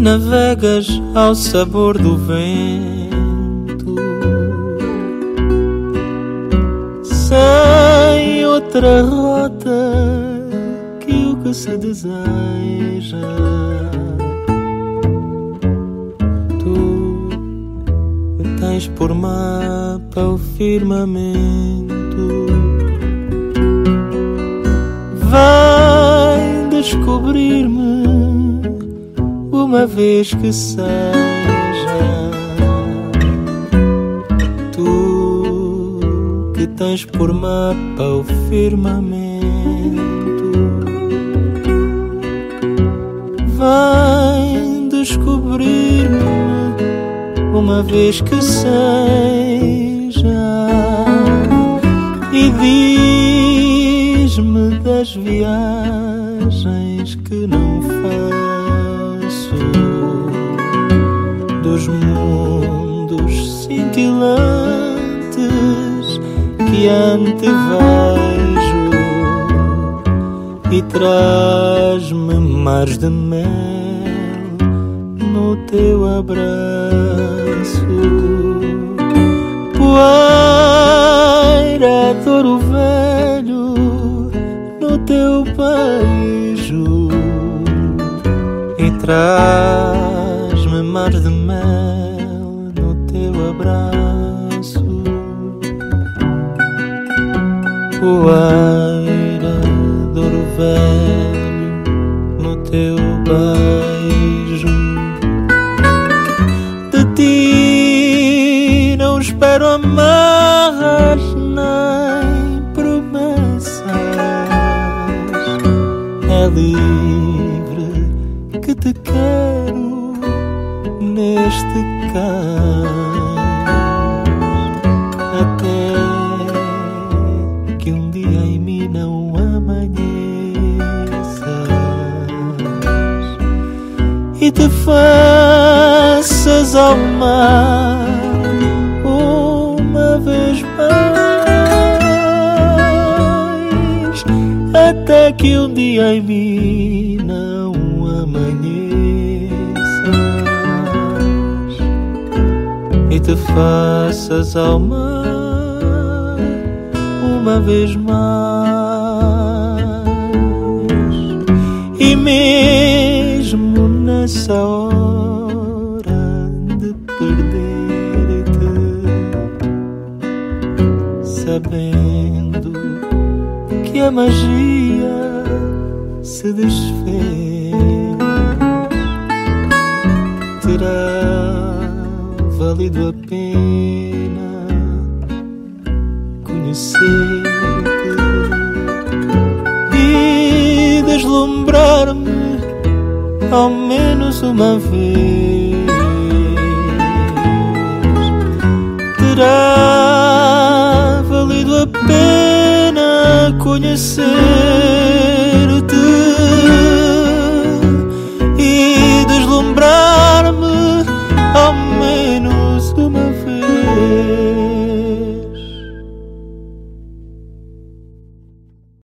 navegas ao sabor do vento, sem outra rota que o que se deseja. Tu tens por mapa o firmamento, vem descobrir-me uma vez que seja. Tu que tens por mapa o firmamento, vem descobrir-me uma vez que seja. E diz-me das viagens que não faço, dos mundos cintilantes que antevejo, e traz-me mares de mel no teu abraço. Poeira de ouro velho no teu beijo, e traz-me mares de mel no teu abraço. Poeira de ouro velho no teu beijo. De ti não espero amarras nem promessas, é livre que te quero neste cais, até que um dia em mim não amanheças e te faças ao mar uma vez mais, até que um dia em mim não amanheças e te faças ao mar uma vez mais. E mesmo nessa hora de perder-te, sabendo que a magia se desfez, terá valido a pena conhecer-te e deslumbrar-me ao menos uma vez. Terá valido a pena conhecer